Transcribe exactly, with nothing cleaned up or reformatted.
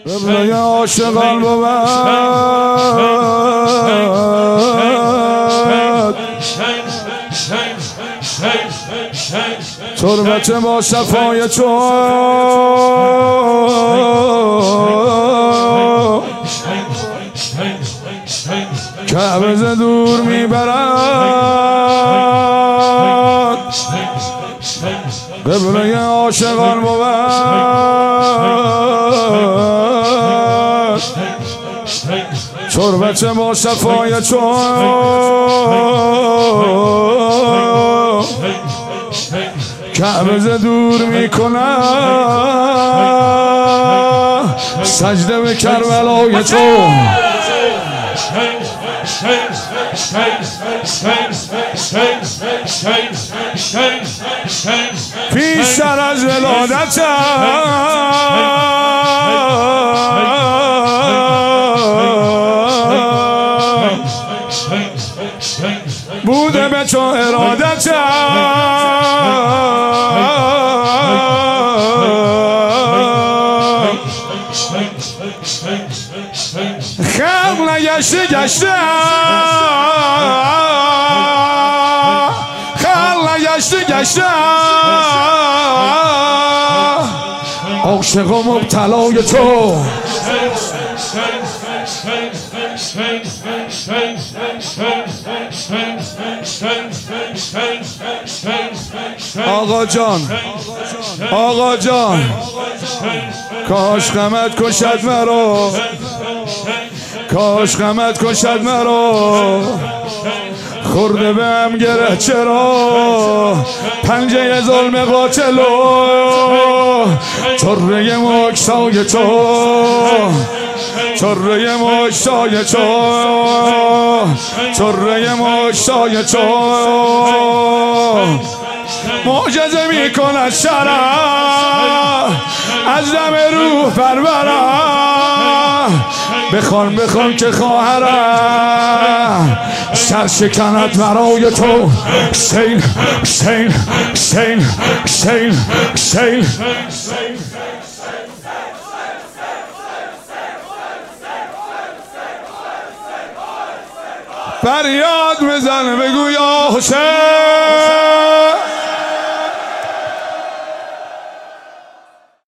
قبله عاشقان بود تربت با شفای تو کعبه ز دور میبرد قبله عاشقان بود تربت با شفای تو کعبه ز دور میکنه سجده به کربلای تو پیشتر از ولادت بوده به تو ارادت خلق نگشته گشته خلق نگشته گشته عاشق و مبتلای تو آقا جان آقا جان کاش غمت کشد مرا کاش غمت کشد مرا خورده بهم گره چرا پنجه ظلم قاتلو چره مکسای تو چره مکسای تو چره مکسای تو معجزه میکند شرع از دم روح پرورم بخوان بخوان که خواهرم سرشکند برای تو حسین حسین حسین حسین حسین فریاد بزن بگو یا حسین